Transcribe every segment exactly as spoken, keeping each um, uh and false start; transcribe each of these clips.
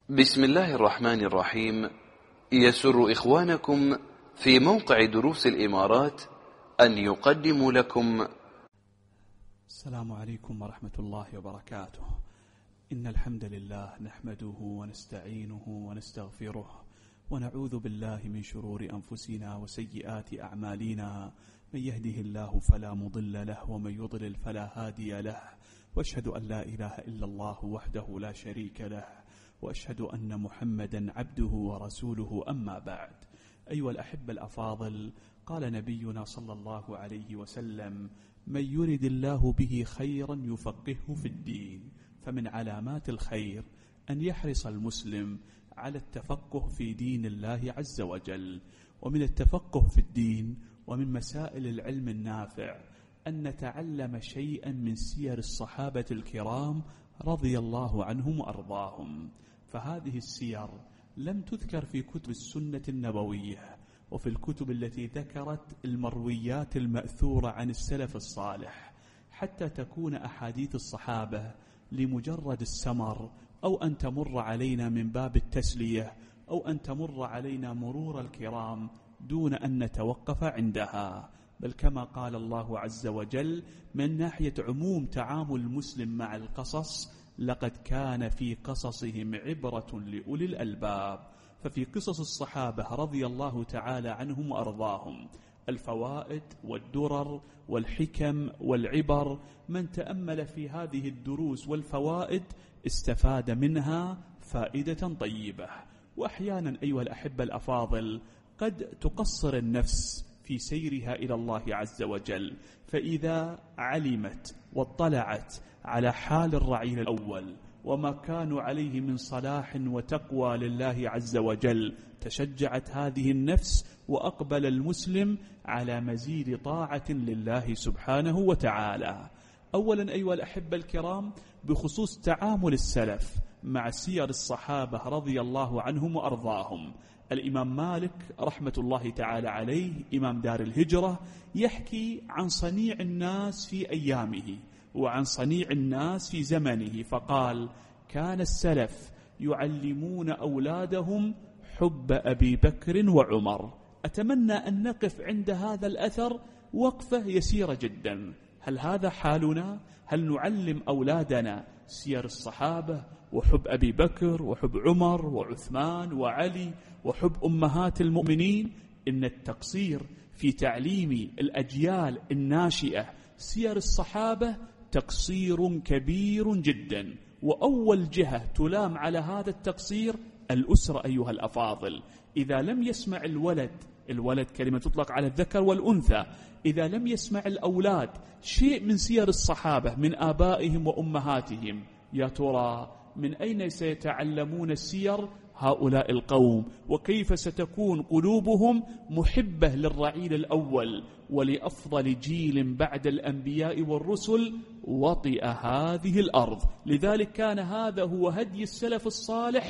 بسم الله الرحمن الرحيم. يسر إخوانكم في موقع دروس الإمارات أن يقدموا لكم. السلام عليكم ورحمة الله وبركاته. إن الحمد لله نحمده ونستعينه ونستغفره ونعوذ بالله من شرور أنفسنا وسيئات أعمالنا. من يهده الله فلا مضل له ومن يضلل فلا هادي له، وأشهد أن لا إله إلا الله وحده لا شريك له، وأشهد أن محمدا عبده ورسوله. أما بعد، أيها الأحبة الأفاضل، قال نبينا صلى الله عليه وسلم: من يرد الله به خيرا يفقهه في الدين. فمن علامات الخير أن يحرص المسلم على التفقه في دين الله عز وجل. ومن التفقه في الدين ومن مسائل العلم النافع أن نتعلم شيئا من سير الصحابة الكرام رضي الله عنهم وأرضاهم. فهذه السير لم تذكر في كتب السنة النبوية وفي الكتب التي ذكرت المرويات المأثورة عن السلف الصالح، حتى تكون أحاديث الصحابة لمجرد السمر، أو أن تمر علينا من باب التسلية، أو أن تمر علينا مرور الكرام دون أن نتوقف عندها. بل كما قال الله عز وجل من ناحية عموم تعامل المسلم مع القصص: لقد كان في قصصهم عبرة لأولي الألباب. ففي قصص الصحابة رضي الله تعالى عنهم وأرضاهم الفوائد والدرر والحكم والعبر. من تأمل في هذه الدروس والفوائد استفاد منها فائدة طيبة. وأحيانا أيها الأحبة الأفاضل قد تقصر النفس في سيرها إلى الله عز وجل، فإذا علمت واطلعت على حال الرعيل الأول وما كانوا عليه من صلاح وتقوى لله عز وجل، تشجعت هذه النفس وأقبل المسلم على مزيد طاعة لله سبحانه وتعالى. أولا أيها الأحبة الكرام، بخصوص تعامل السلف مع سير الصحابة رضي الله عنهم وأرضاهم، الإمام مالك رحمة الله تعالى عليه إمام دار الهجرة يحكي عن صنيع الناس في أيامه وعن صنيع الناس في زمنه، فقال: كان السلف يعلمون أولادهم حب أبي بكر وعمر. أتمنى أن نقف عند هذا الأثر وقفة يسيرة جدا. هل هذا حالنا؟ هل نعلم أولادنا سير الصحابة وحب أبي بكر وحب عمر وعثمان وعلي وحب أمهات المؤمنين؟ إن التقصير في تعليم الأجيال الناشئة سير الصحابة تقصير كبير جدا. وأول جهة تلام على هذا التقصير الأسرة أيها الأفاضل. إذا لم يسمع الولد الولد كلمة تطلق على الذكر والأنثى إذا لم يسمع الأولاد شيء من سير الصحابة من آبائهم وأمهاتهم، يا ترى من أين سيتعلمون السير هؤلاء القوم؟ وكيف ستكون قلوبهم محبة للرعيل الأول ولأفضل جيل بعد الأنبياء والرسل وطئ هذه الأرض؟ لذلك كان هذا هو هدي السلف الصالح،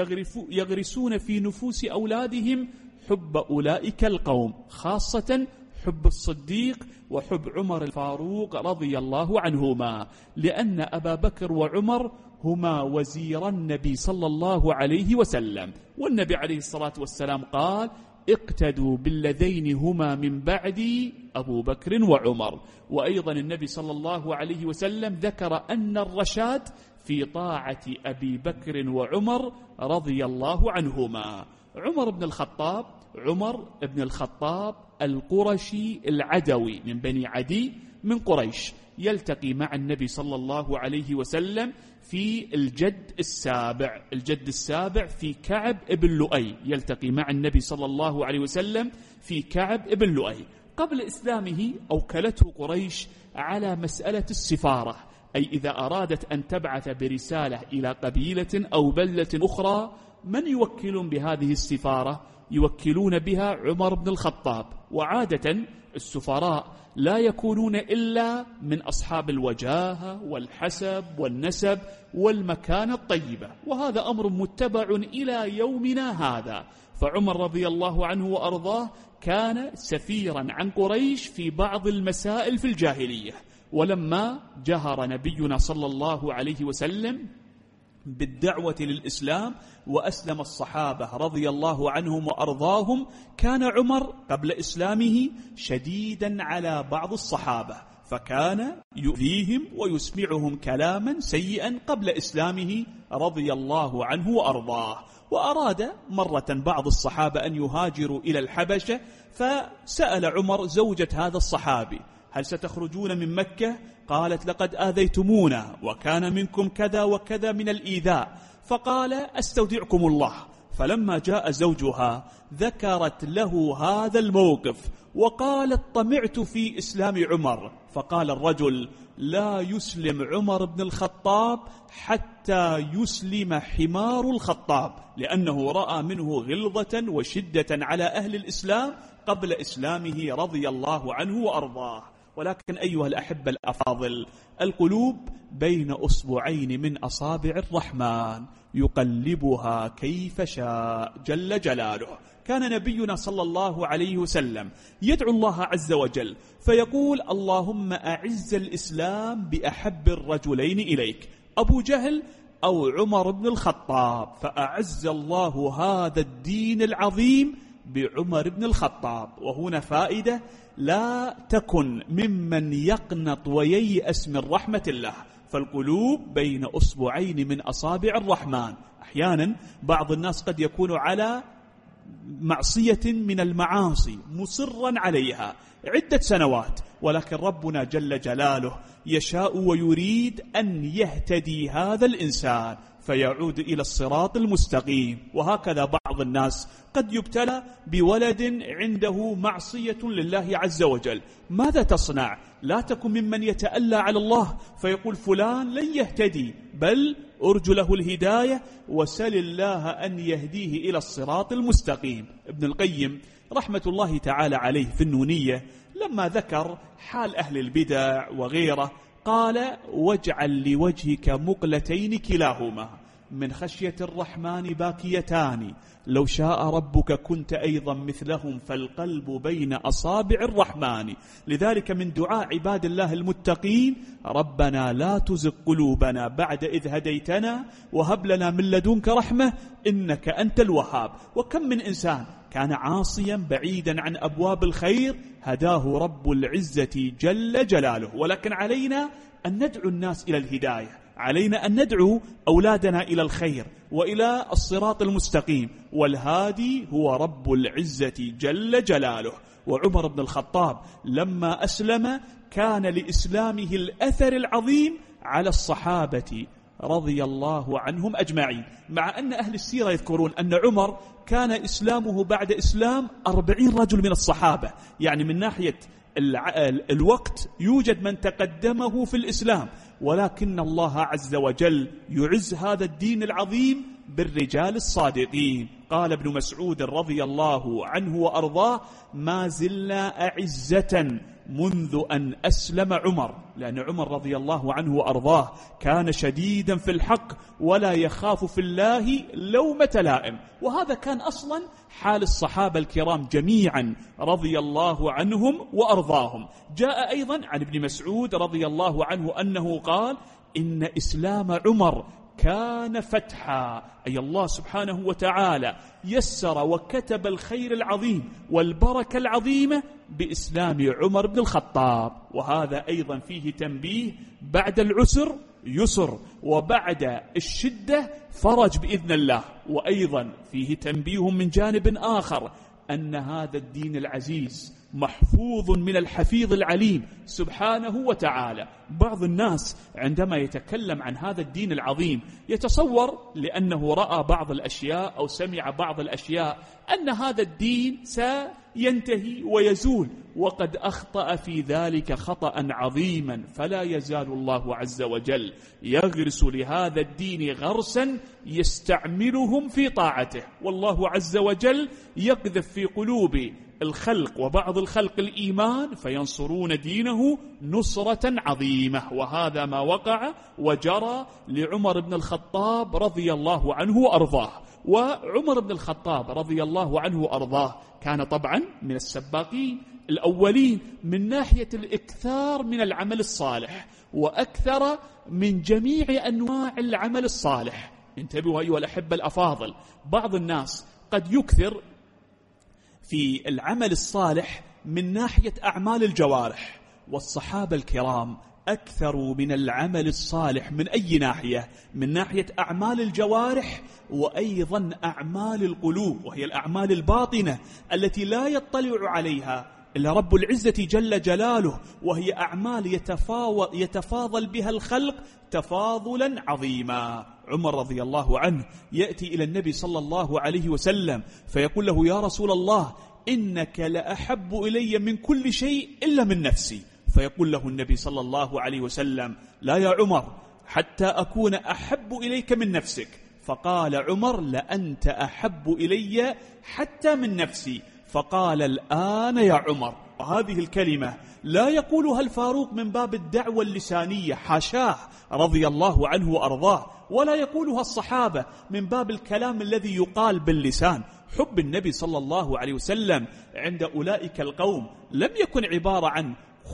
يغرسون في نفوس أولادهم حب أولئك القوم، خاصة حب الصديق وحب عمر الفاروق رضي الله عنهما، لأن أبا بكر وعمر هما وزير النبي صلى الله عليه وسلم. والنبي عليه الصلاة والسلام قال: اقتدوا بالذين هما من بعدي أبو بكر وعمر. وأيضا النبي صلى الله عليه وسلم ذكر أن الرشاد في طاعة أبي بكر وعمر رضي الله عنهما. عمر بن الخطاب عمر بن الخطاب القرشي العدوي من بني عدي من قريش، يلتقي مع النبي صلى الله عليه وسلم في الجد السابع الجد السابع في كعب ابن لؤي، يلتقي مع النبي صلى الله عليه وسلم في كعب ابن لؤي. قبل إسلامه أوكلته قريش على مسألة السفارة، أي إذا أرادت أن تبعث برسالة إلى قبيلة أو بلدة أخرى، من يوكلون بهذه السفارة؟ يوكلون بها عمر بن الخطاب. وعادة السفراء لا يكونون إلا من أصحاب الوجاهة والحسب والنسب والمكانة الطيبة، وهذا أمر متبع إلى يومنا هذا. فعمر رضي الله عنه وأرضاه كان سفيرا عن قريش في بعض المسائل في الجاهلية، ولما جهر نبينا صلى الله عليه وسلم بالدعوة للإسلام وأسلم الصحابة رضي الله عنهم وأرضاهم، كان عمر قبل إسلامه شديدا على بعض الصحابة، فكان يؤذيهم ويسمعهم كلاما سيئا قبل إسلامه رضي الله عنه وأرضاه. وأراد مرة بعض الصحابة أن يهاجروا إلى الحبشة، فسأل عمر زوجة هذا الصحابي: هل ستخرجون من مكة؟ قالت: لقد آذيتمونا وكان منكم كذا وكذا من الإيذاء. فقال: أستودعكم الله. فلما جاء زوجها ذكرت له هذا الموقف وقالت: طمعت في إسلام عمر. فقال الرجل: لا يسلم عمر بن الخطاب حتى يسلم حمار الخطاب، لأنه رأى منه غلظة وشدة على أهل الإسلام قبل إسلامه رضي الله عنه وأرضاه. ولكن أيها الأحبة الأفاضل، القلوب بين أصبعين من أصابع الرحمن يقلبها كيف شاء جل جلاله. كان نبينا صلى الله عليه وسلم يدعو الله عز وجل فيقول: اللهم أعز الإسلام بأحب الرجلين إليك، أبو جهل أو عمر بن الخطاب. فأعز الله هذا الدين العظيم بعمر بن الخطاب. وهنا فائدة: لا تكن ممن يقنط وييأس من رحمة الله، فالقلوب بين أصبعين من أصابع الرحمن. أحيانا بعض الناس قد يكون على معصية من المعاصي مصرا عليها عدة سنوات، ولكن ربنا جل جلاله يشاء ويريد أن يهتدي هذا الإنسان فيعود إلى الصراط المستقيم. وهكذا بعض الناس قد يبتلى بولد عنده معصية لله عز وجل، ماذا تصنع؟ لا تكن ممن يتألى على الله فيقول فلان لن يهتدي، بل أرجو له الهداية وسل الله أن يهديه إلى الصراط المستقيم. ابن القيم رحمة الله تعالى عليه في النونية لما ذكر حال أهل البدع وغيره قال: واجعل لوجهك مقلتين كلاهما من خشية الرحمن باكيتان، لو شاء ربك كنت أيضا مثلهم، فالقلب بين أصابع الرحمن. لذلك من دعاء عباد الله المتقين: ربنا لا تزغ قلوبنا بعد إذ هديتنا وهب لنا من لدنك رحمة إنك أنت الوهاب. وكم من إنسان كان عاصيا بعيدا عن أبواب الخير هداه رب العزة جل جلاله. ولكن علينا أن ندعو الناس إلى الهداية، علينا أن ندعو أولادنا إلى الخير وإلى الصراط المستقيم، والهادي هو رب العزة جل جلاله. وعمر بن الخطاب لما أسلم كان لإسلامه الأثر العظيم على الصحابة رضي الله عنهم أجمعين، مع أن أهل السيرة يذكرون أن عمر كان إسلامه بعد إسلام أربعين رجل من الصحابة، يعني من ناحية الوقت يوجد من تقدمه في الإسلام، ولكن الله عز وجل يعز هذا الدين العظيم بالرجال الصادقين. قال ابن مسعود رضي الله عنه وأرضاه: ما زلنا أعزة منذ أن أسلم عمر، لأن عمر رضي الله عنه وأرضاه كان شديدا في الحق ولا يخاف في الله لومة لائم. وهذا كان أصلا حال الصحابة الكرام جميعا رضي الله عنهم وأرضاهم. جاء أيضا عن ابن مسعود رضي الله عنه أنه قال: إن إسلام عمر كان فتحا، أي الله سبحانه وتعالى يسر وكتب الخير العظيم والبركة العظيمة بإسلام عمر بن الخطاب. وهذا أيضا فيه تنبيه: بعد العسر يسر، وبعد الشدة فرج بإذن الله. وأيضا فيه تنبيه من جانب آخر أن هذا الدين العزيز محفوظ من الحفيظ العليم سبحانه وتعالى. بعض الناس عندما يتكلم عن هذا الدين العظيم يتصور لأنه رأى بعض الأشياء أو سمع بعض الأشياء أن هذا الدين سينتهي ويزول، وقد أخطأ في ذلك خطأ عظيما. فلا يزال الله عز وجل يغرس لهذا الدين غرسا يستعملهم في طاعته، والله عز وجل يقذف في قلوب الخلق وبعض الخلق الإيمان فينصرون دينه نصرة عظيمة. وهذا ما وقع وجرى لعمر بن الخطاب رضي الله عنه وأرضاه. وعمر بن الخطاب رضي الله عنه وأرضاه كان طبعا من السباقين الأولين من ناحية الإكثار من العمل الصالح، وأكثر من جميع أنواع العمل الصالح. انتبهوا أيها الأحبة الأفاضل، بعض الناس قد يكثر في العمل الصالح من ناحية أعمال الجوارح، والصحابة الكرام أكثروا من العمل الصالح من أي ناحية؟ من ناحية أعمال الجوارح، وأيضا أعمال القلوب، وهي الأعمال الباطنة التي لا يطلع عليها إلا رب العزة جل جلاله، وهي أعمال يتفاضل بها الخلق تفاضلا عظيما. عمر رضي الله عنه يأتي إلى النبي صلى الله عليه وسلم فيقول له: يا رسول الله، إنك لأحب إلي من كل شيء إلا من نفسي. فيقول له النبي صلى الله عليه وسلم: لا يا عمر، حتى أكون أحب إليك من نفسك. فقال عمر: لأنت أحب إلي حتى من نفسي. فقال: الآن يا عمر. وهذه الكلمة لا يقولها الفاروق من باب الدعوة اللسانية، حاشاه رضي الله عنه وأرضاه، ولا يقولها الصحابة من باب الكلام الذي يقال باللسان. حب النبي صلى الله عليه وسلم عند أولئك القوم لم يكن عبارة عن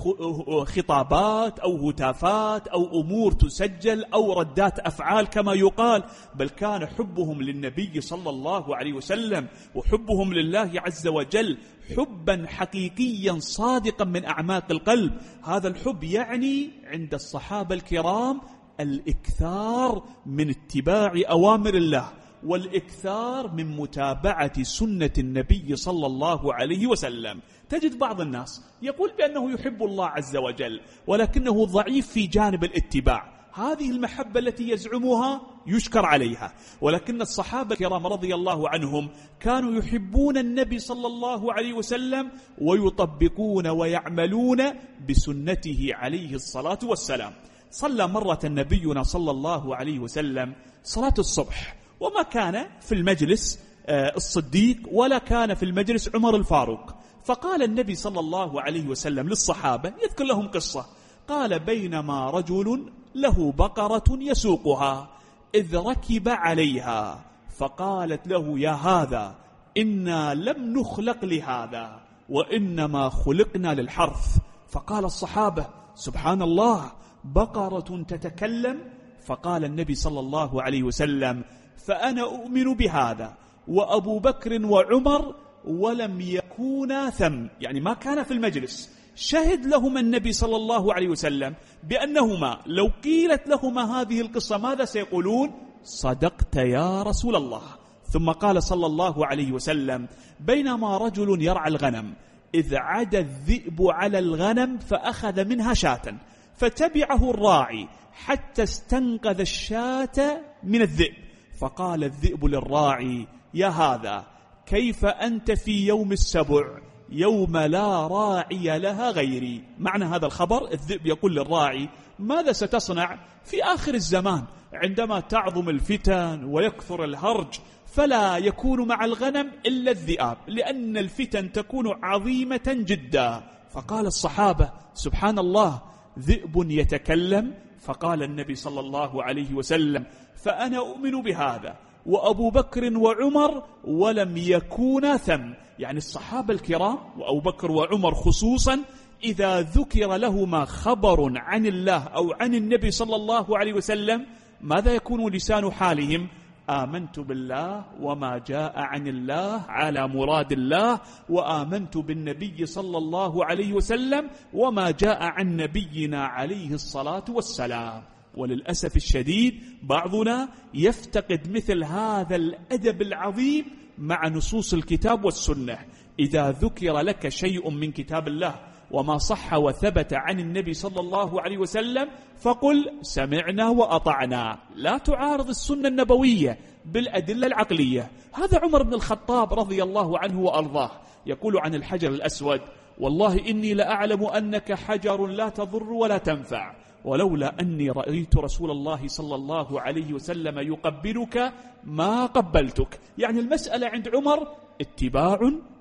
خطابات أو هتافات أو أمور تسجل أو ردات أفعال كما يقال، بل كان حبهم للنبي صلى الله عليه وسلم وحبهم لله عز وجل حبا حقيقيا صادقا من أعماق القلب. هذا الحب يعني عند الصحابة الكرام الإكثار من اتباع أوامر الله، والإكثار من متابعة سنة النبي صلى الله عليه وسلم. تجد بعض الناس يقول بأنه يحب الله عز وجل، ولكنه ضعيف في جانب الاتباع. هذه المحبة التي يزعمها يشكر عليها، ولكن الصحابة الكرام رضي الله عنهم كانوا يحبون النبي صلى الله عليه وسلم ويطبقون ويعملون بسنته عليه الصلاة والسلام. صلى مرة نبينا صلى الله عليه وسلم صلاة الصبح، وما كان في المجلس الصديق ولا كان في المجلس عمر الفاروق. فقال النبي صلى الله عليه وسلم للصحابة يذكر لهم قصة، قال: بينما رجل له بقرة يسوقها إذ ركب عليها فقالت له: يا هذا، إنا لم نخلق لهذا وإنما خلقنا للحرث. فقال الصحابة: سبحان الله، بقرة تتكلم؟ فقال النبي صلى الله عليه وسلم: فأنا أؤمن بهذا وأبو بكر وعمر ولم يكونا ثم، يعني ما كان في المجلس. شهد لهما النبي صلى الله عليه وسلم بأنهما لو قيلت لهما هذه القصة ماذا سيقولون؟ صدقت يا رسول الله. ثم قال صلى الله عليه وسلم: بينما رجل يرعى الغنم إذ عدا الذئب على الغنم فأخذ منها شاة، فتبعه الراعي حتى استنقذ الشاة من الذئب. فقال الذئب للراعي: يا هذا، كيف أنت في يوم السبع يوم لا راعي لها غيري؟ معنى هذا الخبر، الذئب يقول للراعي: ماذا ستصنع في آخر الزمان عندما تعظم الفتن ويكثر الهرج، فلا يكون مع الغنم إلا الذئاب، لأن الفتن تكون عظيمة جدا. فقال الصحابة: سبحان الله، ذئب يتكلم؟ فقال النبي صلى الله عليه وسلم: فأنا أؤمن بهذا وأبو بكر وعمر ولم يكونا ثم. يعني الصحابة الكرام وأبو بكر وعمر خصوصا إذا ذكر لهما خبر عن الله أو عن النبي صلى الله عليه وسلم ماذا يكون لسان حالهم؟ آمنت بالله وما جاء عن الله على مراد الله، وآمنت بالنبي صلى الله عليه وسلم وما جاء عن نبينا عليه الصلاة والسلام. وللأسف الشديد بعضنا يفتقد مثل هذا الأدب العظيم مع نصوص الكتاب والسنة. إذا ذكر لك شيء من كتاب الله وما صح وثبت عن النبي صلى الله عليه وسلم فقل سمعنا وأطعنا، لا تعارض السنة النبوية بالأدلة العقلية. هذا عمر بن الخطاب رضي الله عنه وأرضاه يقول عن الحجر الأسود: والله إني لأعلم أنك حجر لا تضر ولا تنفع، ولولا أني رأيت رسول الله صلى الله عليه وسلم يقبلك ما قبلتك. يعني المسألة عند عمر اتباع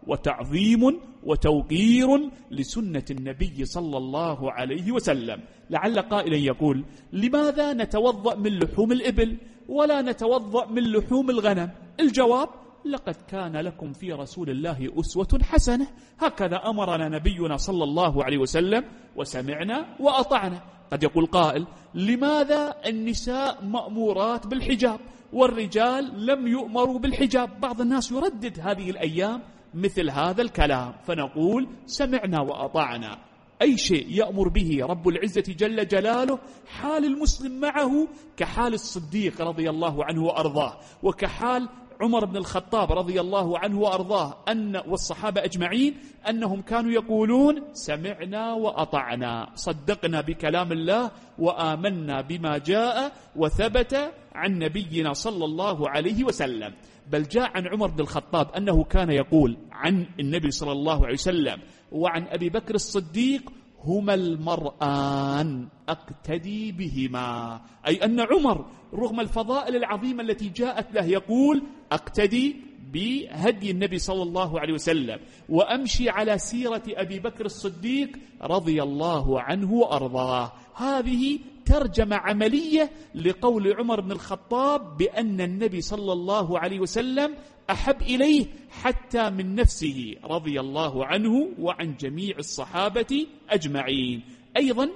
وتعظيم وتوقير لسنة النبي صلى الله عليه وسلم. لعل قائلا يقول: لماذا نتوضأ من لحوم الإبل؟ ولا نتوضأ من لحوم الغنم؟ الجواب: لقد كان لكم في رسول الله أسوة حسنة. هكذا أمرنا نبينا صلى الله عليه وسلم وسمعنا وأطعنا. قد يقول قائل: لماذا النساء مأمورات بالحجاب والرجال لم يؤمروا بالحجاب؟ بعض الناس يردد هذه الأيام مثل هذا الكلام، فنقول: سمعنا وأطعنا. أي شيء يأمر به رب العزة جل جلاله حال المسلم معه كحال الصديق رضي الله عنه وأرضاه، وكحال عمر بن الخطاب رضي الله عنه وأرضاه أن والصحابة أجمعين أنهم كانوا يقولون: سمعنا وأطعنا، صدقنا بكلام الله وآمنا بما جاء وثبت عن نبينا صلى الله عليه وسلم. بل جاء عن عمر بن الخطاب أنه كان يقول عن النبي صلى الله عليه وسلم وعن أبي بكر الصديق: هما المرآن أقتدي بهما. أي أن عمر رغم الفضائل العظيمة التي جاءت له يقول: أقتدي بهدي النبي صلى الله عليه وسلم وأمشي على سيرة أبي بكر الصديق رضي الله عنه وأرضاه. هذه ترجمة عملية لقول عمر بن الخطاب بأن النبي صلى الله عليه وسلم أحب إليه حتى من نفسه رضي الله عنه وعن جميع الصحابة أجمعين. أيضا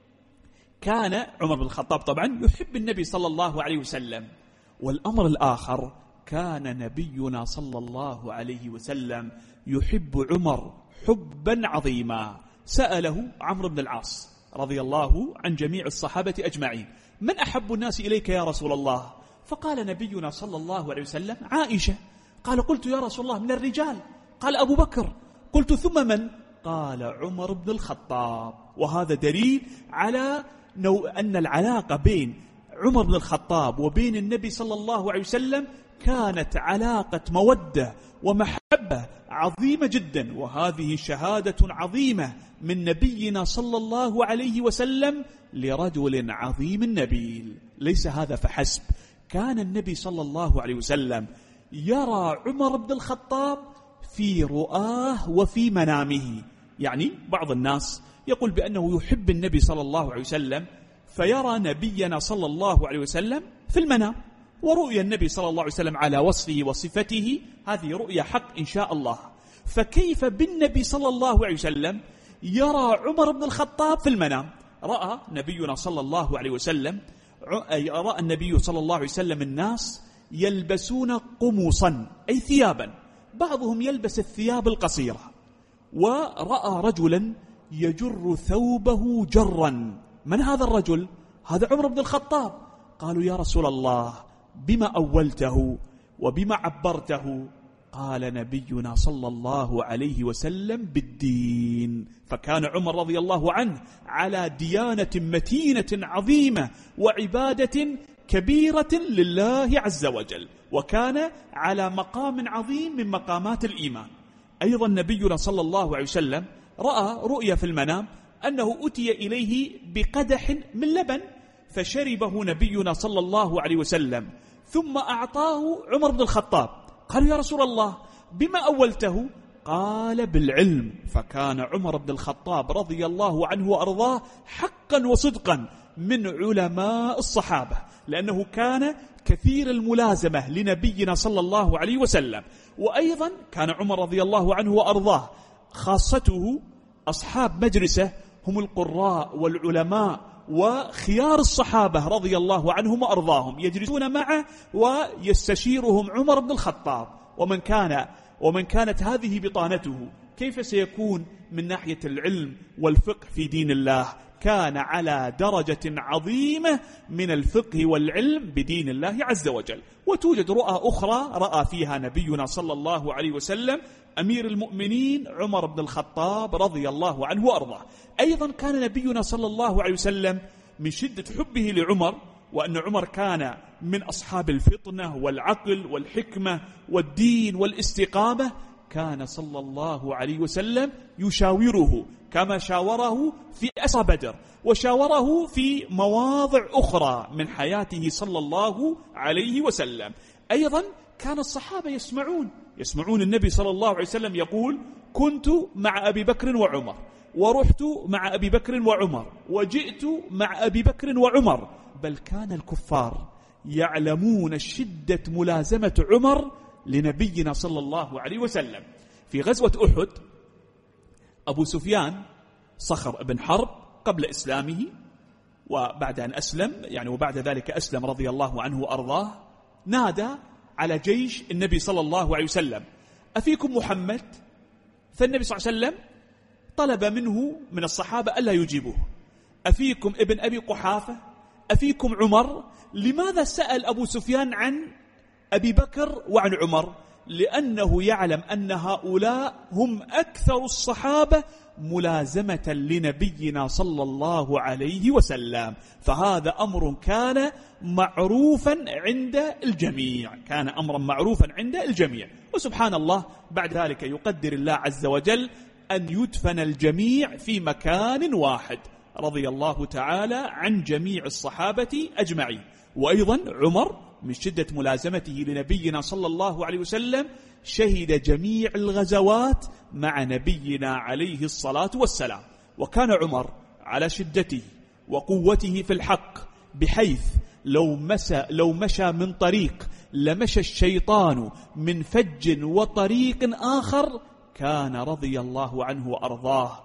كان عمر بن الخطاب طبعا يحب النبي صلى الله عليه وسلم. والأمر الآخر: كان نبينا صلى الله عليه وسلم يحب عمر حبا عظيما. سأله عمرو بن العاص رضي الله عن جميع الصحابة أجمعين: من أحب الناس إليك يا رسول الله؟ فقال نبينا صلى الله عليه وسلم: عائشة. قال: قلت يا رسول الله من الرجال؟ قال: أبو بكر. قلت: ثم من؟ قال: عمر بن الخطاب. وهذا دليل على أن العلاقة بين عمر بن الخطاب وبين النبي صلى الله عليه وسلم كانت علاقة مودة ومحبة عظيمة جدا، وهذه شهادة عظيمة من نبينا صلى الله عليه وسلم لرجل عظيم نبيل. ليس هذا فحسب، كان النبي صلى الله عليه وسلم يرى عمر بن الخطاب في رؤاه وفي منامه. يعني بعض الناس يقول بأنه يحب النبي صلى الله عليه وسلم فيرى نبينا صلى الله عليه وسلم في المنام، ورؤيا النبي صلى الله عليه وسلم على وصفه وصفته هذه رؤيا حق إن شاء الله. فكيف بالنبي صلى الله عليه وسلم يرى عمر بن الخطاب في المنام؟ رأى نبينا صلى الله عليه وسلم رأى النبي صلى الله عليه وسلم الناس يلبسون قمصا أي ثيابا، بعضهم يلبس الثياب القصيرة، ورأى رجلا يجر ثوبه جرا. من هذا الرجل؟ هذا عمر بن الخطاب. قالوا: يا رسول الله بما أولته وبما عبرته؟ قال نبينا صلى الله عليه وسلم: بالدين. فكان عمر رضي الله عنه على ديانة متينة عظيمة وعبادة كبيرة لله عز وجل، وكان على مقام عظيم من مقامات الإيمان. أيضا نبينا صلى الله عليه وسلم رأى رؤيا في المنام أنه أتي إليه بقدح من لبن فشربه نبينا صلى الله عليه وسلم، ثم أعطاه عمر بن الخطاب. قال: يا رسول الله بما أولته؟ قال: بالعلم. فكان عمر بن الخطاب رضي الله عنه وأرضاه حقا وصدقا من علماء الصحابة، لأنه كان كثير الملازمة لنبينا صلى الله عليه وسلم. وأيضا كان عمر رضي الله عنه وأرضاه خاصته أصحاب مجلسه هم القراء والعلماء وخيار الصحابة رضي الله عنهم وأرضاهم، يجلسون معه ويستشيرهم عمر بن الخطاب. ومن كان ومن كانت هذه بطانته كيف سيكون من ناحية العلم والفقه في دين الله؟ كان على درجة عظيمة من الفقه والعلم بدين الله عز وجل. وتوجد رؤى أخرى رأى فيها نبينا صلى الله عليه وسلم أمير المؤمنين عمر بن الخطاب رضي الله عنه وأرضاه. أيضا كان نبينا صلى الله عليه وسلم من شدة حبه لعمر، وأن عمر كان من أصحاب الفطنة والعقل والحكمة والدين والاستقامة، كان صلى الله عليه وسلم يشاوره كما شاوره في أسرى بدر، وشاوره في مواضع أخرى من حياته صلى الله عليه وسلم. أيضا كان الصحابة يسمعون يسمعون النبي صلى الله عليه وسلم يقول: كنت مع أبي بكر وعمر، ورحت مع أبي بكر وعمر، وجئت مع أبي بكر وعمر. بل كان الكفار يعلمون شدة ملازمة عمر لنبينا صلى الله عليه وسلم. في غزوة أحد أبو سفيان صخر بن حرب قبل إسلامه، وبعد أن أسلم يعني وبعد ذلك أسلم رضي الله عنه وأرضاه، نادى على جيش النبي صلى الله عليه وسلم: أفيكم محمد؟ فالنبي صلى الله عليه وسلم طلب منه من الصحابة ألا يجيبوه. أفيكم ابن أبي قحافة؟ أفيكم عمر؟ لماذا سأل أبو سفيان عن أبي بكر وعن عمر؟ لأنه يعلم أن هؤلاء هم أكثر الصحابة ملازمة لنبينا صلى الله عليه وسلم، فهذا أمر كان معروفا عند الجميع، كان أمرا معروفا عند الجميع. وسبحان الله بعد ذلك يقدر الله عز وجل أن يدفن الجميع في مكان واحد، رضي الله تعالى عن جميع الصحابة أجمعين. وأيضا عمر من شدة ملازمته لنبينا صلى الله عليه وسلم شهد جميع الغزوات مع نبينا عليه الصلاة والسلام. وكان عمر على شدته وقوته في الحق بحيث لو مشى, لو مشى من طريق لمشى الشيطان من فج وطريق آخر، كان رضي الله عنه وأرضاه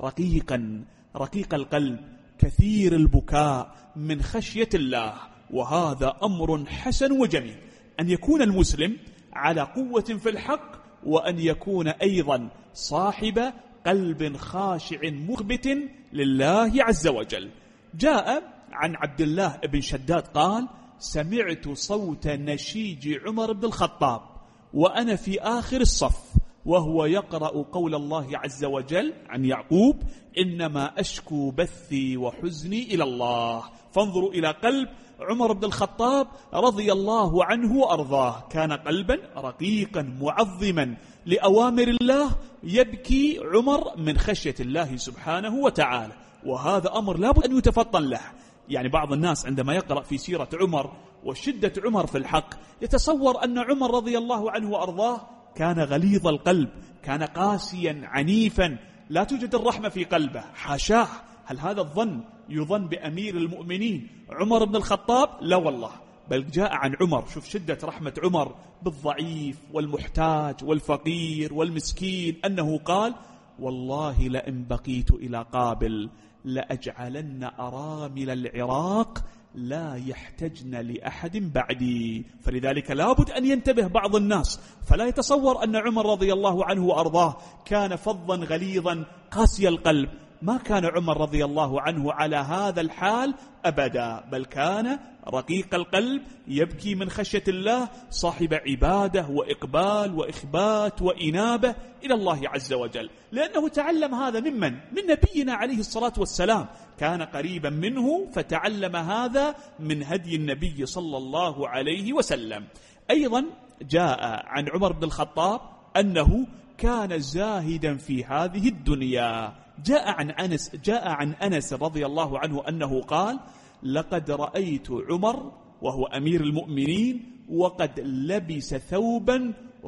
رقيقا رقيق القلب كثير البكاء من خشية الله. وهذا أمر حسن وجميل أن يكون المسلم على قوة في الحق، وأن يكون أيضا صاحب قلب خاشع مخبت لله عز وجل. جاء عن عبد الله بن شداد قال: سمعت صوت نشيج عمر بن الخطاب وأنا في آخر الصف وهو يقرأ قول الله عز وجل عن يعقوب: إنما أشكو بثي وحزني إلى الله. فانظروا إلى قلب عمر بن الخطاب رضي الله عنه وأرضاه، كان قلبا رقيقا معظما لأوامر الله، يبكي عمر من خشية الله سبحانه وتعالى. وهذا أمر لابد أن يتفطن له. يعني بعض الناس عندما يقرأ في سيرة عمر وشدة عمر في الحق يتصور أن عمر رضي الله عنه وأرضاه كان غليظ القلب، كان قاسيا عنيفا، لا توجد الرحمة في قلبه، حاشاه. هل هذا الظن يظن بأمير المؤمنين عمر بن الخطاب؟ لا والله، بل جاء عن عمر، شوف شدة رحمة عمر بالضعيف والمحتاج والفقير والمسكين، أنه قال: والله لئن بقيت إلى قابل لأجعلن أرامل العراق لا يحتجن لأحد بعدي. فلذلك لابد أن ينتبه بعض الناس، فلا يتصور أن عمر رضي الله عنه وأرضاه كان فظا غليظا قاسي القلب. ما كان عمر رضي الله عنه على هذا الحال أبدا، بل كان رقيق القلب يبكي من خشية الله، صاحب عبادة وإقبال وإخبات وإنابة إلى الله عز وجل، لأنه تعلم هذا ممن؟ من نبينا عليه الصلاة والسلام، كان قريبا منه فتعلم هذا من هدي النبي صلى الله عليه وسلم. أيضا جاء عن عمر بن الخطاب أنه كان زاهدا في هذه الدنيا. جاء عن أنس جاء عن أنس رضي الله عنه أنه قال: لقد رأيت عمر وهو أمير المؤمنين وقد لبس ثوبا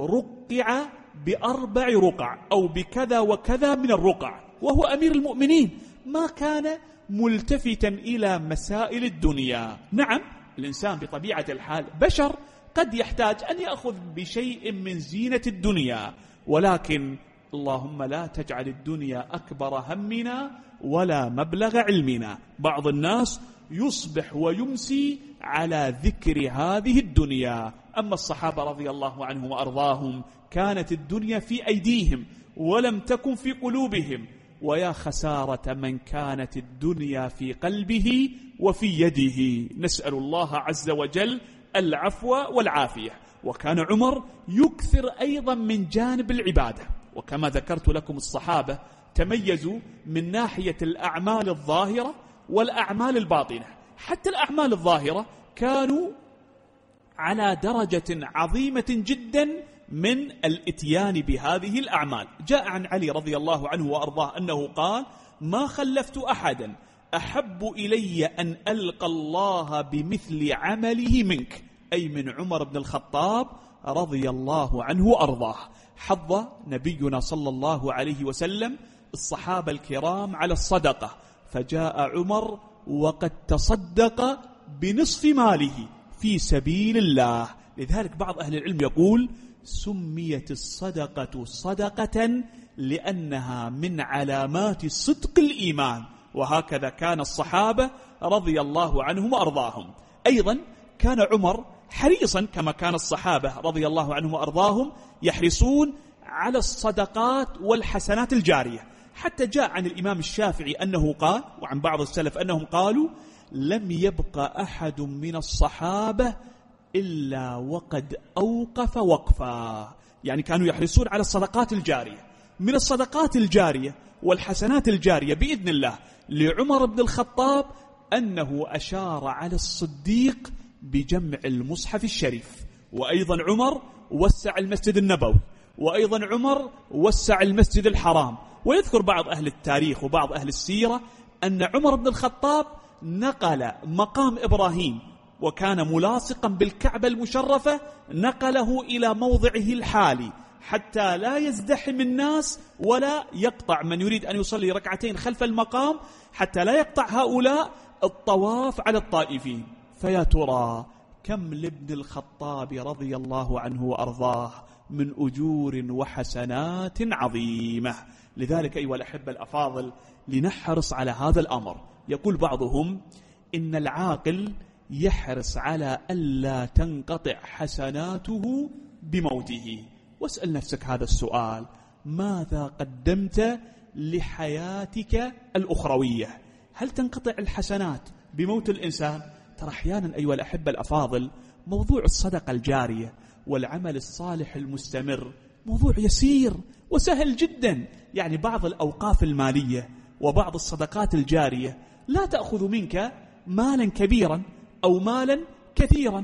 رقع بأربع رقع أو بكذا وكذا من الرقع، وهو أمير المؤمنين، ما كان ملتفتا إلى مسائل الدنيا. نعم، الإنسان بطبيعة الحال بشر، قد يحتاج أن يأخذ بشيء من زينة الدنيا، ولكن اللهم لا تجعل الدنيا أكبر همنا ولا مبلغ علمنا. بعض الناس يصبح ويمسي على ذكر هذه الدنيا، أما الصحابة رضي الله عنهم وأرضاهم كانت الدنيا في أيديهم ولم تكن في قلوبهم. ويا خسارة من كانت الدنيا في قلبه وفي يده. نسأل الله عز وجل العفو والعافية. وكان عمر يكثر أيضا من جانب العبادة، وكما ذكرت لكم الصحابة تميزوا من ناحية الأعمال الظاهرة والأعمال الباطنة. حتى الأعمال الظاهرة كانوا على درجة عظيمة جدا من الاتيان بهذه الأعمال. جاء عن علي رضي الله عنه وأرضاه أنه قال: ما خلفت أحدا أحب إلي أن ألقى الله بمثل عمله منك، أي من عمر بن الخطاب رضي الله عنه وأرضاه. حض نبينا صلى الله عليه وسلم الصحابة الكرام على الصدقة، فجاء عمر وقد تصدق بنصف ماله، في سبيل الله. لذلك بعض أهل العلم يقول سميت الصدقة صدقة لأنها من علامات صدق الإيمان، وهكذا كان الصحابة رضي الله عنهم وأرضاهم. أيضا كان عمر حريصا كما كان الصحابة رضي الله عنهم وأرضاهم يحرصون على الصدقات والحسنات الجارية، حتى جاء عن الإمام الشافعي أنه قال، وعن بعض السلف أنهم قالوا: لم يبق أحد من الصحابة إلا وقد أوقف وقفا. يعني كانوا يحرصون على الصدقات الجارية. من الصدقات الجارية والحسنات الجارية بإذن الله لعمر بن الخطاب أنه أشار على الصديق بجمع المصحف الشريف، وأيضا عمر وسع المسجد النبوي، وأيضا عمر وسع المسجد الحرام. ويذكر بعض أهل التاريخ وبعض أهل السيرة أن عمر بن الخطاب نقل مقام إبراهيم وكان ملاصقا بالكعبة المشرفة، نقله إلى موضعه الحالي حتى لا يزدحم الناس ولا يقطع من يريد أن يصلي ركعتين خلف المقام، حتى لا يقطع هؤلاء الطواف على الطائفين. فيا ترى كم لابن الخطاب رضي الله عنه وأرضاه من أجور وحسنات عظيمة. لذلك أيها الأحبة الأفاضل لنحرص على هذا الأمر. يقول بعضهم إن العاقل يحرص على ألا تنقطع حسناته بموته. واسأل نفسك هذا السؤال: ماذا قدمت لحياتك الأخروية؟ هل تنقطع الحسنات بموت الإنسان؟ ترى أحيانا أيها الأحبة الأفاضل موضوع الصدقة الجارية والعمل الصالح المستمر موضوع يسير وسهل جدا. يعني بعض الأوقاف المالية وبعض الصدقات الجارية لا تأخذ منك مالا كبيرا أو مالا كثيرا،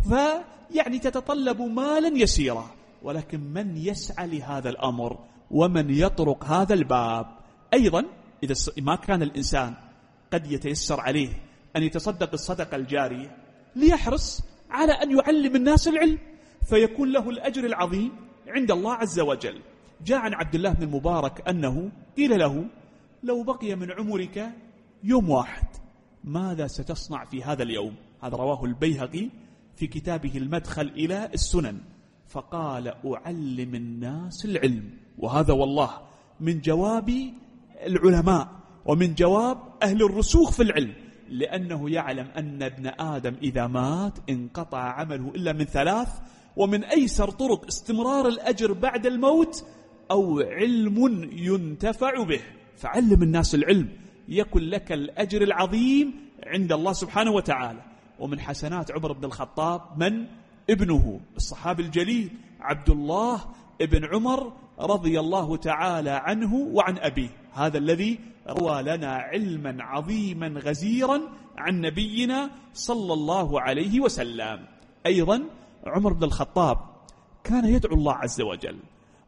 فيعني تتطلب مالا يسيرا، ولكن من يسعى لهذا الأمر ومن يطرق هذا الباب. أيضا إذا ما كان الإنسان قد يتيسر عليه أن يتصدق الصدقة الجارية ليحرص على أن يعلم الناس العلم فيكون له الأجر العظيم عند الله عز وجل. جاء عن عبد الله بن المبارك أنه قيل له: لو بقي من عمرك يوم واحد ماذا ستصنع في هذا اليوم؟ هذا رواه البيهقي في كتابه المدخل إلى السنن. فقال: أعلم الناس العلم. وهذا والله من جواب العلماء ومن جواب أهل الرسوخ في العلم، لأنه يعلم أن ابن آدم إذا مات انقطع عمله إلا من ثلاث، ومن أيسر طرق استمرار الأجر بعد الموت أو علم ينتفع به. فعلم الناس العلم يكن لك الأجر العظيم عند الله سبحانه وتعالى. ومن حسنات عمر بن الخطاب من ابنه الصحابي الجليل عبد الله ابن عمر رضي الله تعالى عنه وعن أبيه، هذا الذي روى لنا علما عظيما غزيرا عن نبينا صلى الله عليه وسلم. أيضا عمر بن الخطاب كان يدعو الله عز وجل: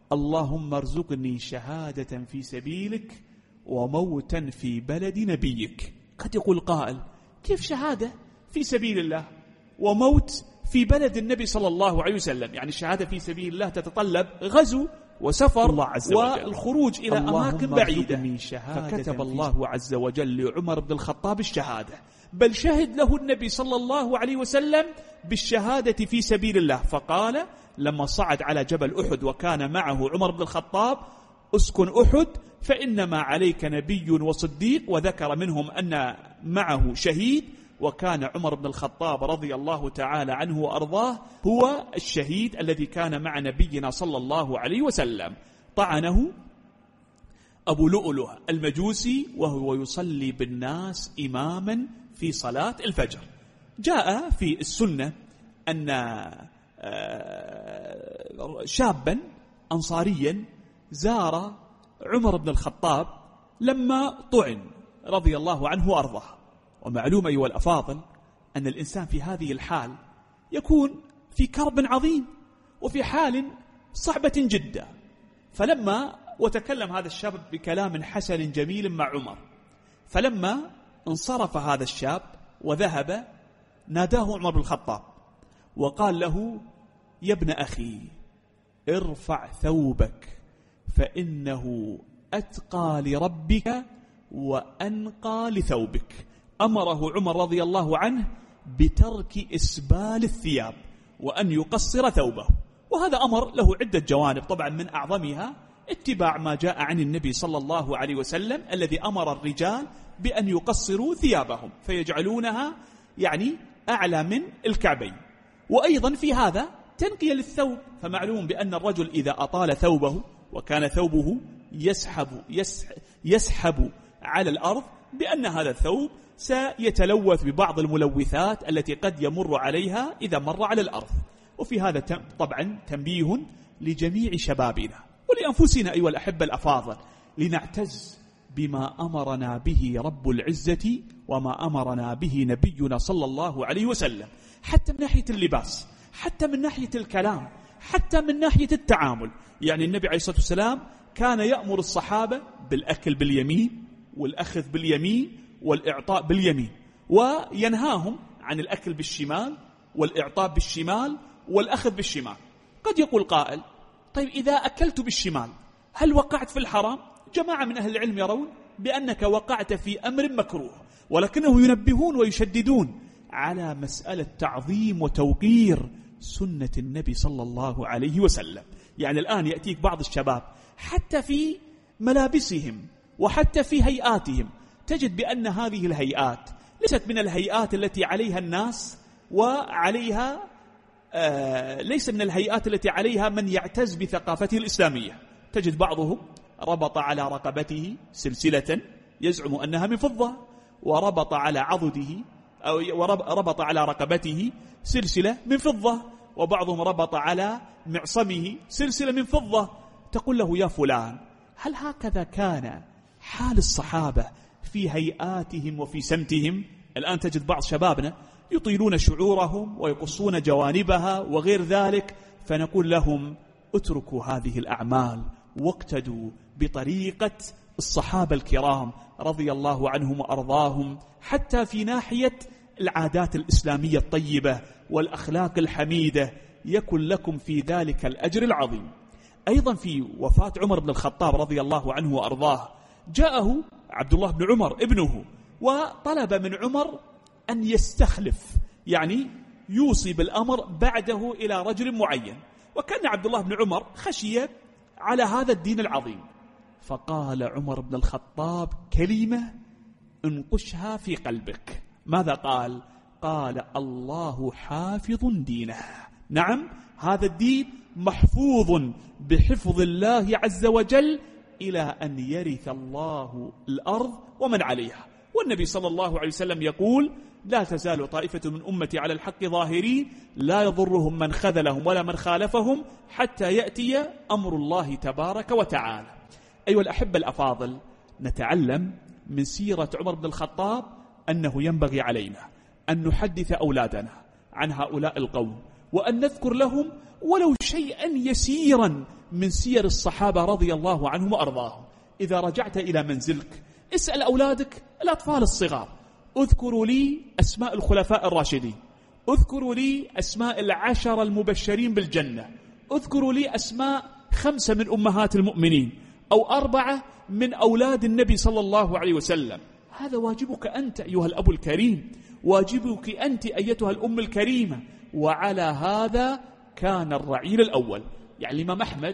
اللهم ارزقني شهادة في سبيلك وموتا في بلد نبيك. قد يقول قائل: كيف شهادة في سبيل الله وموت في بلد النبي صلى الله عليه وسلم؟ يعني الشهادة في سبيل الله تتطلب غزو وسفر الله عز وجل والخروج إلى أماكن بعيدة. فكتب الله عز وجل لعمر بن الخطاب الشهادة، بل شهد له النبي صلى الله عليه وسلم بالشهادة في سبيل الله. فقال لما صعد على جبل أحد وكان معه عمر بن الخطاب: اسكن أحد فإنما عليك نبي وصديق، وذكر منهم أن معه شهيد، وكان عمر بن الخطاب رضي الله تعالى عنه وأرضاه هو الشهيد الذي كان مع نبينا صلى الله عليه وسلم. طعنه أبو لؤلؤ المجوسي وهو يصلي بالناس إماما في صلاة الفجر. جاء في السنة أن شابا أنصاريا زار عمر بن الخطاب لما طعن رضي الله عنه وأرضاه. ومعلوم أيها الأفاضل أن الإنسان في هذه الحال يكون في كرب عظيم وفي حال صعبة جدا. فلما وتكلم هذا الشاب بكلام حسن جميل مع عمر، فلما انصرف هذا الشاب وذهب ناداه عمر بن الخطاب وقال له: يا ابن أخي ارفع ثوبك فإنه أتقى لربك وأنقى لثوبك. أمره عمر رضي الله عنه بترك إسبال الثياب وأن يقصر ثوبه. وهذا أمر له عدة جوانب، طبعا من أعظمها اتباع ما جاء عن النبي صلى الله عليه وسلم الذي أمر الرجال بأن يقصروا ثيابهم فيجعلونها يعني أعلى من الكعبين. وأيضا في هذا تنقية للثوب، فمعلوم بأن الرجل إذا أطال ثوبه وكان ثوبه يسحب, يسحب, يسحب على الأرض بأن هذا الثوب سيتلوث ببعض الملوثات التي قد يمر عليها إذا مر على الأرض. وفي هذا طبعا تنبيه لجميع شبابنا ولأنفسنا أيها الأحبة الأفاضل، لنعتز بما أمرنا به رب العزة وما أمرنا به نبينا صلى الله عليه وسلم، حتى من ناحية اللباس، حتى من ناحية الكلام، حتى من ناحية التعامل. يعني النبي عليه الصلاة والسلام كان يأمر الصحابة بالأكل باليمين والأخذ باليمين والإعطاء باليمين، وينهاهم عن الأكل بالشمال والإعطاء بالشمال والأخذ بالشمال. قد يقول قائل طيب إذا أكلت بالشمال هل وقعت في الحرام؟ جماعة من أهل العلم يرون بأنك وقعت في أمر مكروه، ولكنه ينبهون ويشددون على مسألة تعظيم وتوقير سنة النبي صلى الله عليه وسلم. يعني الآن يأتيك بعض الشباب حتى في ملابسهم وحتى في هيئاتهم تجد بأن هذه الهيئات ليست من الهيئات التي عليها الناس وعليها آه ليس من الهيئات التي عليها من يعتز بثقافته الإسلامية. تجد بعضهم ربط على رقبته سلسلة يزعم أنها من فضة، وربط على عضده أو ربط على رقبته سلسلة من فضة، وبعضهم ربط على معصمه سلسلة من فضة. تقول له يا فلان هل هكذا كان حال الصحابة في هيئاتهم وفي سمتهم؟ الآن تجد بعض شبابنا يطيلون شعورهم ويقصون جوانبها وغير ذلك، فنقول لهم اتركوا هذه الأعمال واقتدوا بطريقة الصحابة الكرام رضي الله عنهم وأرضاهم، حتى في ناحية العادات الإسلامية الطيبة والأخلاق الحميدة، يكن لكم في ذلك الأجر العظيم. أيضا في وفاة عمر بن الخطاب رضي الله عنه وأرضاه جاءه عبد الله بن عمر ابنه وطلب من عمر أن يستخلف، يعني يوصي بالأمر بعده إلى رجل معين، وكان عبد الله بن عمر خشية على هذا الدين العظيم. فقال عمر بن الخطاب كلمة انقشها في قلبك. ماذا قال؟ قال الله حافظ دينه. نعم، هذا الدين محفوظ بحفظ الله عز وجل إلى أن يرث الله الأرض ومن عليها. والنبي صلى الله عليه وسلم يقول لا تزال طائفة من أمتي على الحق ظاهرين لا يضرهم من خذلهم ولا من خالفهم حتى يأتي أمر الله تبارك وتعالى. أيها الأحبة الأفاضل، نتعلم من سيرة عمر بن الخطاب أنه ينبغي علينا أن نحدث أولادنا عن هؤلاء القوم، وأن نذكر لهم ولو شيئا يسيرا من سير الصحابة رضي الله عنهم وأرضاهم. إذا رجعت إلى منزلك اسأل أولادك الأطفال الصغار، اذكروا لي أسماء الخلفاء الراشدين، اذكروا لي أسماء العشر المبشرين بالجنة، اذكروا لي أسماء خمسة من أمهات المؤمنين أو أربعة من أولاد النبي صلى الله عليه وسلم. هذا واجبك أنت أيها الأب الكريم، واجبك أنت أيتها الأم الكريمة. وعلى هذا كان الرعيل الأول. يعني الإمام أحمد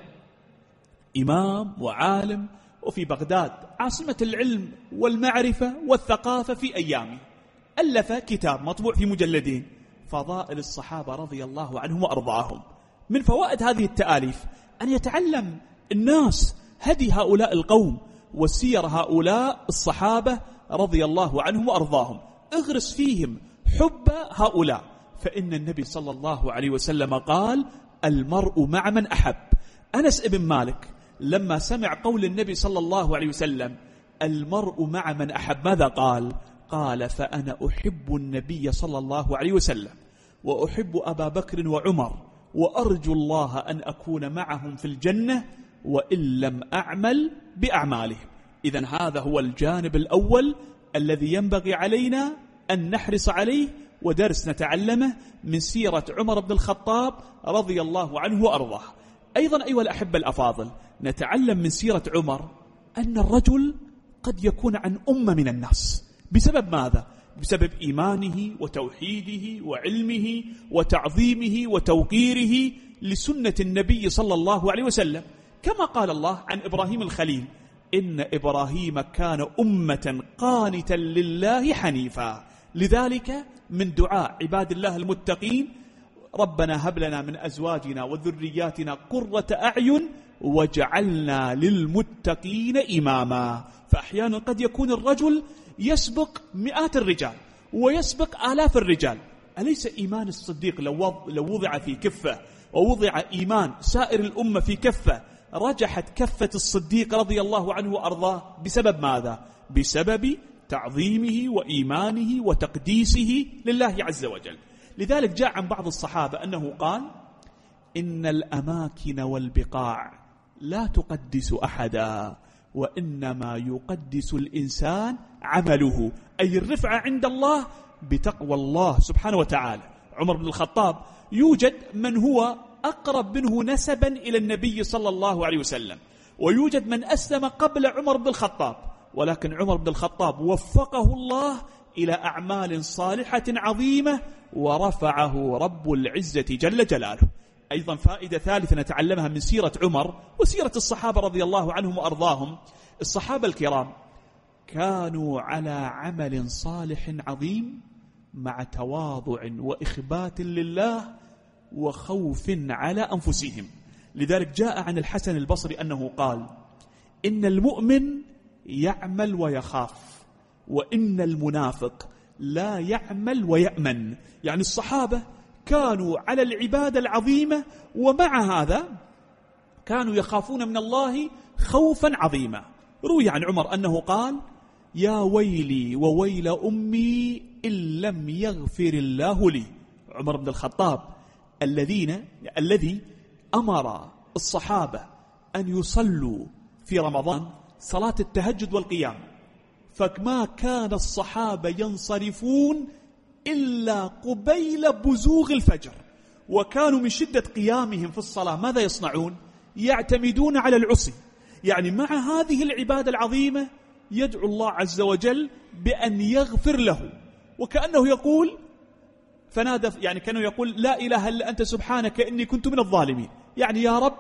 إمام وعالم، وفي بغداد عاصمة العلم والمعرفة والثقافة في أيامه، ألف كتاب مطبوع في مجلدين فضائل الصحابة رضي الله عنهم وأرضاهم. من فوائد هذه التآليف أن يتعلم الناس هدي هؤلاء القوم وسير هؤلاء الصحابة رضي الله عنهم وأرضاهم، اغرس فيهم حب هؤلاء، فإن النبي صلى الله عليه وسلم قال المرء مع من أحب. أنس بن مالك لما سمع قول النبي صلى الله عليه وسلم المرء مع من أحب ماذا قال؟ قال فأنا أحب النبي صلى الله عليه وسلم وأحب أبا بكر وعمر وأرجو الله أن أكون معهم في الجنة وإن لم أعمل بأعمالهم. إذن هذا هو الجانب الأول الذي ينبغي علينا أن نحرص عليه، ودرس نتعلمه من سيرة عمر بن الخطاب رضي الله عنه وأرضاه. أيضا أيها الأحبة الأفاضل، نتعلم من سيرة عمر أن الرجل قد يكون عن أمة من الناس. بسبب ماذا؟ بسبب إيمانه وتوحيده وعلمه وتعظيمه وتوقيره لسنة النبي صلى الله عليه وسلم، كما قال الله عن إبراهيم الخليل: إن إبراهيم كان أمة قانتا لله حنيفا. لذلك من دعاء عباد الله المتقين: ربنا هب لنا من أزواجنا وذرياتنا قرة أعين وجعلنا للمتقين إماما. فأحيانا قد يكون الرجل يسبق مئات الرجال ويسبق آلاف الرجال، أليس إيمان الصديق لو وضع في كفة ووضع إيمان سائر الأمة في كفة رجحت كفة الصديق رضي الله عنه وأرضاه؟ بسبب ماذا؟ بسبب تعظيمه وإيمانه وتقديسه لله عز وجل. لذلك جاء عن بعض الصحابة أنه قال: إن الأماكن والبقاع لا تقدس أحدا، وإنما يقدس الإنسان عمله، أي الرفعة عند الله بتقوى الله سبحانه وتعالى. عمر بن الخطاب يوجد من هو أقرب منه نسبا إلى النبي صلى الله عليه وسلم، ويوجد من أسلم قبل عمر بن الخطاب، ولكن عمر بن الخطاب وفقه الله إلى أعمال صالحة عظيمة ورفعه رب العزة جل جلاله. أيضا فائدة ثالثة نتعلمها من سيرة عمر وسيرة الصحابة رضي الله عنهم وأرضاهم: الصحابة الكرام كانوا على عمل صالح عظيم مع تواضع وإخبات لله وخوف على أنفسهم. لذلك جاء عن الحسن البصري أنه قال: إن المؤمن يعمل ويخاف، وإن المنافق لا يعمل ويأمن. يعني الصحابة كانوا على العبادة العظيمة، ومع هذا كانوا يخافون من الله خوفا عظيما. روي عن عمر أنه قال: يا ويلي وويل أمي إن لم يغفر الله لي. عمر بن الخطاب الذين الذي أمر الصحابة أن يصلوا في رمضان صلاة التهجد والقيام، فما كان الصحابة ينصرفون إلا قبيل بزوغ الفجر، وكانوا من شدة قيامهم في الصلاة ماذا يصنعون؟ يعتمدون على العصي. يعني مع هذه العبادة العظيمة يدعو الله عز وجل بأن يغفر له، وكأنه يقول فنادى يعني كانوا يقول: لا إله إلا أنت سبحانك إني كنت من الظالمين. يعني يا رب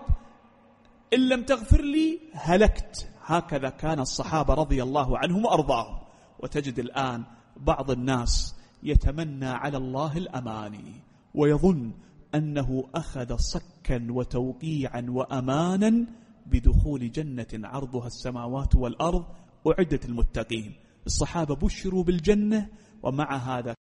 إن لم تغفر لي هلكت. هكذا كان الصحابة رضي الله عنهم وأرضاهم. وتجد الآن بعض الناس يتمنى على الله الأماني ويظن أنه أخذ صكا وتوقيعا وأمانا بدخول جنة عرضها السماوات والأرض أعدت المتقين. الصحابة بشروا بالجنة، ومع هذا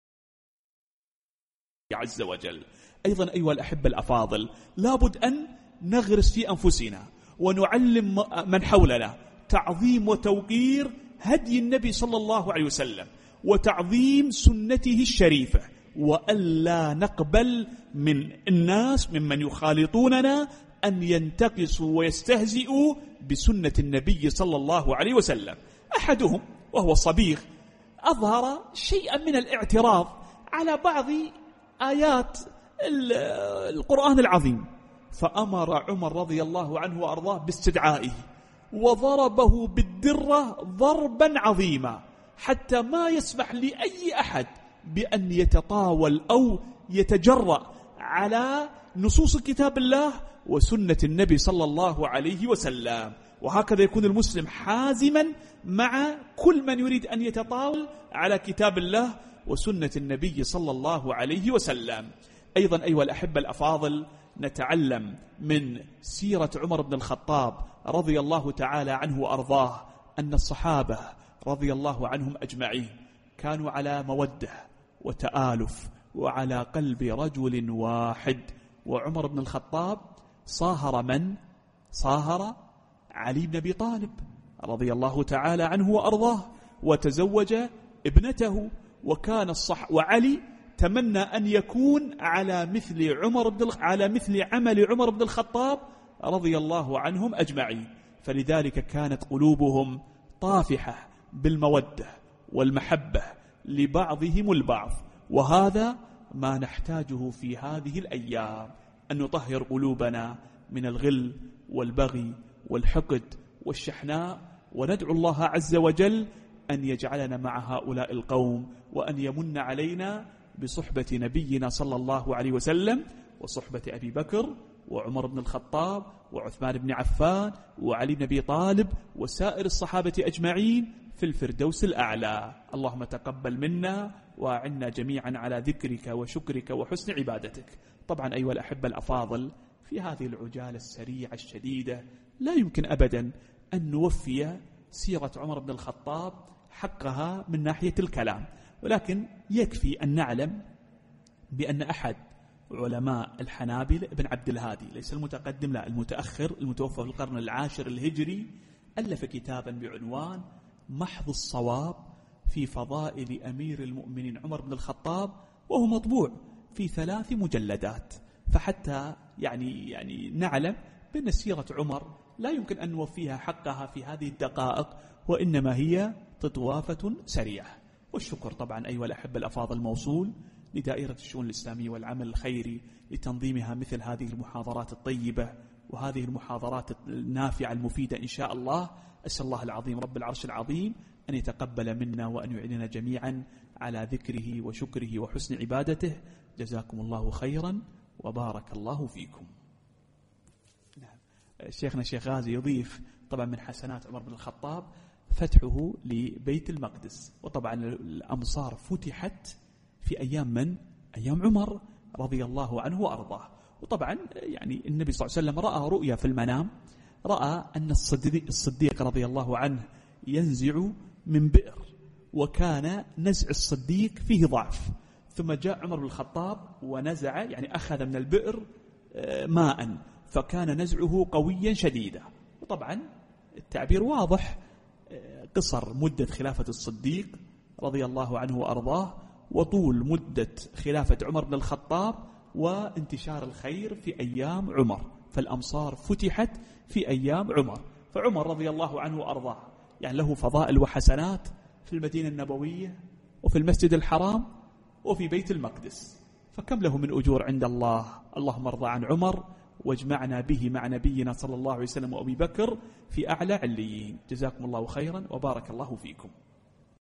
عز وجل. أيضا أيها الأحبة الأفاضل، لابد أن نغرس في أنفسنا ونعلم من حولنا تعظيم وتوقير هدي النبي صلى الله عليه وسلم وتعظيم سنته الشريفة، وألا نقبل من الناس ممن يخالطوننا أن ينتقصوا ويستهزئوا بسنة النبي صلى الله عليه وسلم. أحدهم وهو الصبيغ أظهر شيئا من الاعتراض على بعض آيات القرآن العظيم، فأمر عمر رضي الله عنه وأرضاه باستدعائه وضربه بالدرة ضربا عظيما، حتى ما يسمح لأي أحد بأن يتطاول أو يتجرأ على نصوص كتاب الله وسنة النبي صلى الله عليه وسلم. وهكذا يكون المسلم حازما مع كل من يريد أن يتطاول على كتاب الله وسنة النبي صلى الله عليه وسلم. أيضا أيها الأحبة الأفاضل، نتعلم من سيرة عمر بن الخطاب رضي الله تعالى عنه وأرضاه أن الصحابة رضي الله عنهم أجمعين كانوا على مودة وتآلف وعلى قلب رجل واحد. وعمر بن الخطاب صاهر من؟ صاهر علي بن أبي طالب رضي الله تعالى عنه وأرضاه، وتزوج ابنته. وكان الصح وعلي تمنى أن يكون على مثل عمر بن على مثل عمل عمر بن الخطاب رضي الله عنهم أجمعين. فلذلك كانت قلوبهم طافحة بالمودة والمحبة لبعضهم البعض، وهذا ما نحتاجه في هذه الأيام، أن نطهر قلوبنا من الغل والبغي والحقد والشحناء، وندعو الله عز وجل أن يجعلنا مع هؤلاء القوم، وأن يمن علينا بصحبة نبينا صلى الله عليه وسلم، وصحبة أبي بكر وعمر بن الخطاب وعثمان بن عفان وعلي بن أبي طالب وسائر الصحابة أجمعين في الفردوس الأعلى. اللهم تقبل منا وأعنا جميعا على ذكرك وشكرك وحسن عبادتك. طبعا أيها الأحبة الأفاضل، في هذه العجالة السريعة الشديدة لا يمكن أبدا أن نوفي سيرة عمر بن الخطاب حقها من ناحية الكلام، ولكن يكفي أن نعلم بأن أحد علماء الحنابلة ابن عبد الهادي، ليس المتقدم لا المتأخر، المتوفى في القرن العاشر الهجري، ألف كتابا بعنوان محض الصواب في فضائل أمير المؤمنين عمر بن الخطاب، وهو مطبوع في ثلاث مجلدات. فحتى يعني يعني نعلم بأن سيرة عمر لا يمكن أن نوفيها حقها في هذه الدقائق، وإنما هي تطوافة سريعة. والشكر طبعا أيها الأحبة الأفاضل موصول لدائرة الشؤون الإسلامية والعمل الخيري لتنظيمها مثل هذه المحاضرات الطيبة وهذه المحاضرات النافعة المفيدة إن شاء الله. أسأل الله العظيم رب العرش العظيم أن يتقبل منا وأن يعيننا جميعا على ذكره وشكره وحسن عبادته. جزاكم الله خيرا وبارك الله فيكم. شيخنا الشيخ غازي يضيف طبعا من حسنات عمر بن الخطاب فتحه لبيت المقدس، وطبعا الأمصار فتحت في أيام من؟ أيام عمر رضي الله عنه وأرضاه. وطبعا يعني النبي صلى الله عليه وسلم رأى رؤيا في المنام، رأى أن الصديق, الصديق رضي الله عنه ينزع من بئر، وكان نزع الصديق فيه ضعف، ثم جاء عمر بن الخطاب ونزع يعني أخذ من البئر ماء، فكان نزعه قويا شديدا. وطبعا التعبير واضح، قصر مدة خلافة الصديق رضي الله عنه وأرضاه، وطول مدة خلافة عمر بن الخطاب، وانتشار الخير في أيام عمر. فالأمصار فتحت في أيام عمر، فعمر رضي الله عنه وأرضاه يعني له فضائل وحسنات في المدينة النبوية وفي المسجد الحرام وفي بيت المقدس، فكم له من أجور عند الله. اللهم ارضى عن عمر واجمعنا به مع نبينا صلى الله عليه وسلم وأبي بكر في أعلى عليين. جزاكم الله خيرا وبارك الله فيكم.